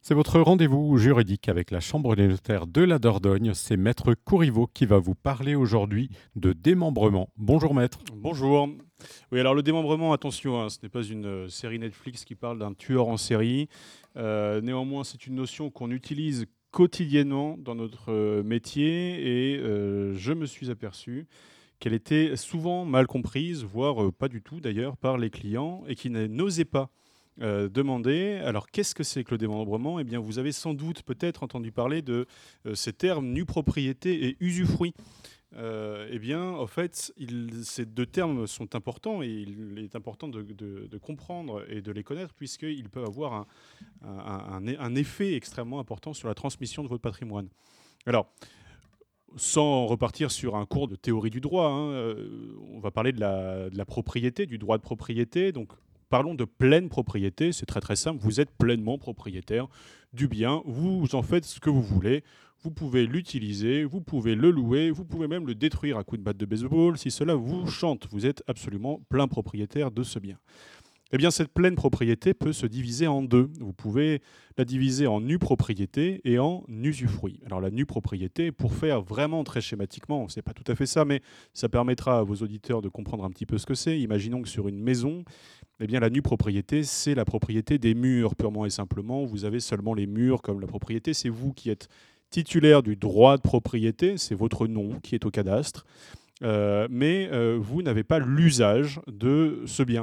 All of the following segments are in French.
C'est votre rendez-vous juridique avec la Chambre des notaires de la Dordogne. C'est Maître Courriveau qui va vous parler aujourd'hui de démembrement. Bonjour Maître. Bonjour. Oui, alors le démembrement, attention, ce n'est pas une série Netflix qui parle d'un tueur en série. Néanmoins, c'est une notion qu'on utilise quotidiennement dans notre métier et je me suis aperçu qu'elle était souvent mal comprise, voire pas du tout d'ailleurs, par les clients et qui n'osaient pas demander. Alors, qu'est-ce que c'est que le démembrement ? Eh bien, vous avez sans doute peut-être entendu parler de ces termes nue propriété et usufruit. Eh bien, en fait, ces deux termes sont importants et il est important de comprendre et de les connaître puisqu'ils peuvent avoir un effet extrêmement important sur la transmission de votre patrimoine. Alors, sans repartir sur un cours de théorie du droit, on va parler de la propriété, du droit de propriété. Donc, parlons de pleine propriété, c'est très très simple, vous êtes pleinement propriétaire du bien, vous en faites ce que vous voulez, vous pouvez l'utiliser, vous pouvez le louer, vous pouvez même le détruire à coups de batte de baseball, si cela vous chante, vous êtes absolument plein propriétaire de ce bien. Eh bien, cette pleine propriété peut se diviser en deux. Vous pouvez la diviser en nue propriété et en usufruit. Alors, la nue propriété, pour faire vraiment très schématiquement, c'est pas tout à fait ça, mais ça permettra à vos auditeurs de comprendre un petit peu ce que c'est. Imaginons que sur une maison, eh bien, la nue propriété, c'est la propriété des murs, purement et simplement. Vous avez seulement les murs comme la propriété. C'est vous qui êtes titulaire du droit de propriété, c'est votre nom qui est au cadastre, mais vous n'avez pas l'usage de ce bien.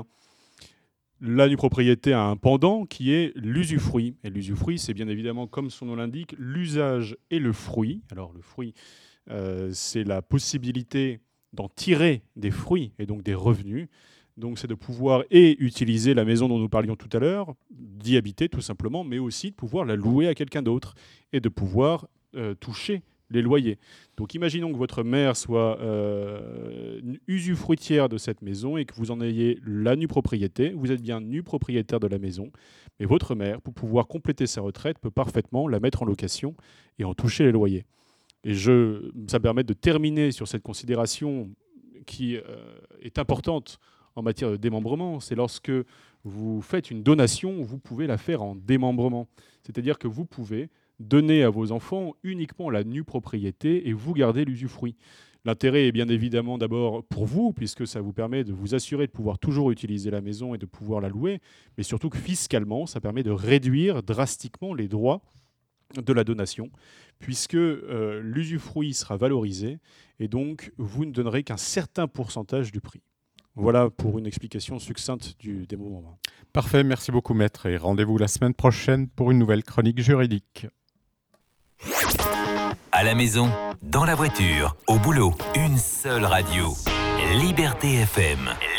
La nue propriété a un pendant qui est l'usufruit. Et l'usufruit, c'est bien évidemment, comme son nom l'indique, l'usage et le fruit. Alors le fruit, c'est la possibilité d'en tirer des fruits et donc des revenus. Donc c'est de pouvoir et utiliser la maison dont nous parlions tout à l'heure, d'y habiter tout simplement, mais aussi de pouvoir la louer à quelqu'un d'autre et de pouvoir toucher les loyers. Donc imaginons que votre mère soit usufruitière de cette maison et que vous en ayez la nue propriété. Vous êtes bien nu propriétaire de la maison, mais votre mère, pour pouvoir compléter sa retraite, peut parfaitement la mettre en location et en toucher les loyers. Et ça me permet de terminer sur cette considération qui est importante en matière de démembrement. C'est lorsque vous faites une donation, vous pouvez la faire en démembrement. C'est-à-dire que vous pouvez donner à vos enfants uniquement la nue propriété et vous gardez l'usufruit. L'intérêt est bien évidemment d'abord pour vous, puisque ça vous permet de vous assurer de pouvoir toujours utiliser la maison et de pouvoir la louer, mais surtout que fiscalement, ça permet de réduire drastiquement les droits de la donation, puisque l'usufruit sera valorisé et donc vous ne donnerez qu'un certain pourcentage du prix. Voilà pour une explication succincte du démembrement. Parfait, merci beaucoup Maître et rendez-vous la semaine prochaine pour une nouvelle chronique juridique. À la maison, dans la voiture, au boulot, une seule radio. Liberté FM.